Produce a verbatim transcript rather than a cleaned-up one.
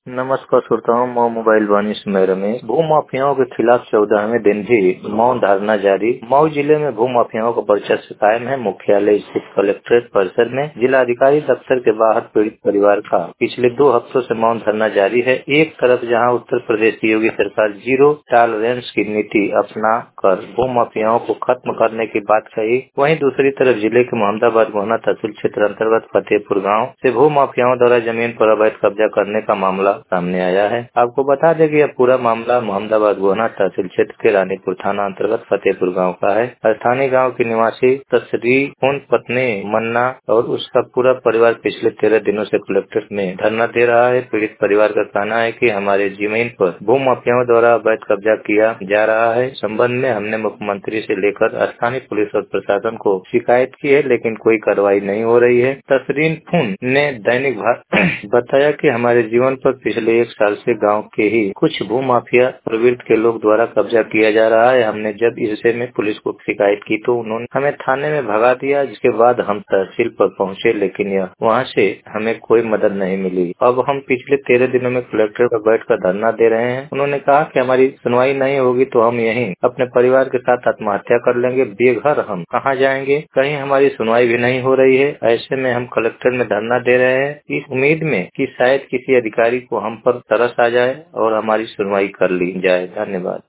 नमस्कार श्रोताओं, मैं मोबाइल वाणी सुमेर रमेश। भू माफियाओं के खिलाफ चौदहवें दिन भी मौन धारणा जारी। मऊ जिले में भू माफियाओं का वर्चस्व कायम है। मुख्यालय स्थित कलेक्ट्रेट परिसर में जिलाधिकारी दफ्तर के बाहर पीड़ित परिवार का पिछले दो हफ्तों से मौन धरना जारी है। एक तरफ जहां उत्तर प्रदेश की योगी सरकार जीरो टॉलरेंस की नीति अपना कर भू माफियाओं को खत्म करने की बात कही, वहीं दूसरी तरफ जिले के मोहम्मदाबाद गोहना तहसील क्षेत्र अंतर्गत फतेहपुर गाँव से भू माफियाओं द्वारा जमीन पर अवैध कब्जा करने का मामला सामने आया है। आपको बता दें कि यह पूरा मामला मोहम्मदाबाद गोहना तहसील क्षेत्र के रानीपुर थाना अंतर्गत फतेहपुर गांव का है। स्थानीय गांव की निवासी तस्रीर उन पत्नी मन्ना और उसका पूरा परिवार पिछले तेरह दिनों से कलेक्ट्रेट में धरना दे रहा है। पीड़ित परिवार का कहना है कि हमारे जमीन पर भू माफियाओं द्वारा अवैध कब्जा किया जा रहा है। संबंध में हमने मुख्यमंत्री से लेकर स्थानीय पुलिस और प्रशासन को शिकायत की है, लेकिन कोई कार्रवाई नहीं हो रही है। तस्रीन फुन ने दैनिक बताया कि हमारे जीवन पर पिछले एक साल से गांव के ही कुछ भू माफिया प्रवृत्ति के लोग द्वारा कब्जा किया जा रहा है। हमने जब इस विषय में पुलिस को शिकायत की तो उन्होंने हमें थाने में भगा दिया, जिसके बाद हम तहसील पर पहुंचे, लेकिन यह वहां से हमें कोई मदद नहीं मिली। अब हम पिछले तेरह दिनों में कलेक्टर पर बैठकर धरना दे रहे हैं। उन्होंने कहा कि हमारी सुनवाई नहीं होगी तो हम यहीं अपने परिवार के साथ आत्महत्या कर लेंगे। बेघर हम कहाँ जाएंगे, कहीं हमारी सुनवाई भी नहीं हो रही है। ऐसे में हम कलेक्टर में धरना दे रहे हैं इस उम्मीद में कि शायद किसी अधिकारी को हम पर तरस आ जाए और हमारी सुनवाई कर ली जाए। धन्यवाद।